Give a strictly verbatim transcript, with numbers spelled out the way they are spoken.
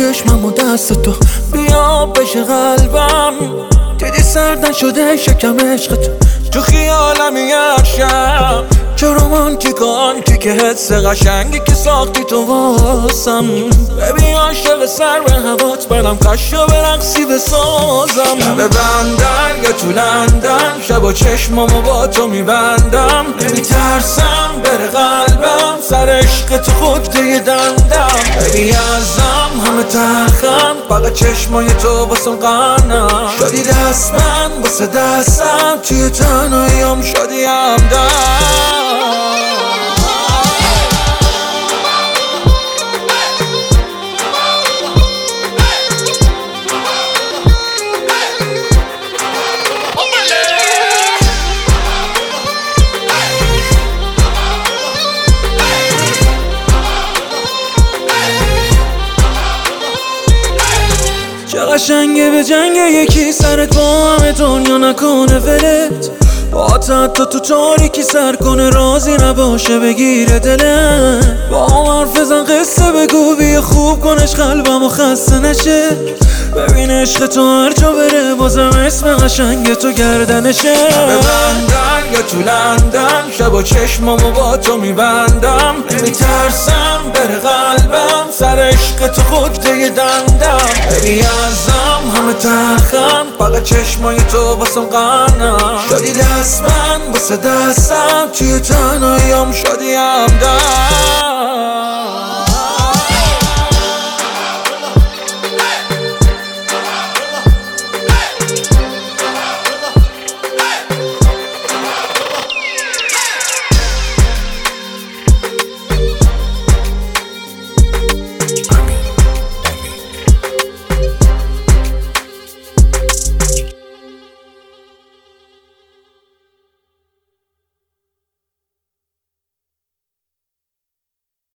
چشمم و دست تو بیا بشه قلبم. دیدی سردن شده شکم عشق تو تو خیالم یک شب. چه رومانتیک آنتیک حس قشنگی که ساختی تو واسم. ببین عاشق سر به هوات برم کاشو برقصی بسازم. لبه بندن یا تو لندن شب و چشمامو با تو میبندم. نمیترسم بره قلبم سر عشق تو خودته دندم. ببین ازم همه تلخم فقط چشمای تو واسم قنم. شدی دست من واسه دستم توی تنهاییام شدی همدم. چه قشنگه به جنگ یکی سرت با همه دنیا نکنه ولت. با حتی تو تاریکی سر کنه رازی نباشه بگیره دلت. با هم حرف بزن قصه بگو بیا خوب کنش قلبم و خسته نشه. ببین عشق تو هر جا بره بازم اسم قشنگ تو گردنشه. ببندن یا تو لندن شب و چشمامو با تو میبندم. نمیترسم بره قلبم سر عشق تو خودته دندم. ببین ازم همه تلخم فقط چشمای تو واسم قنم. شدی دست من واسه دستم توی تنهاییام شدی همدم.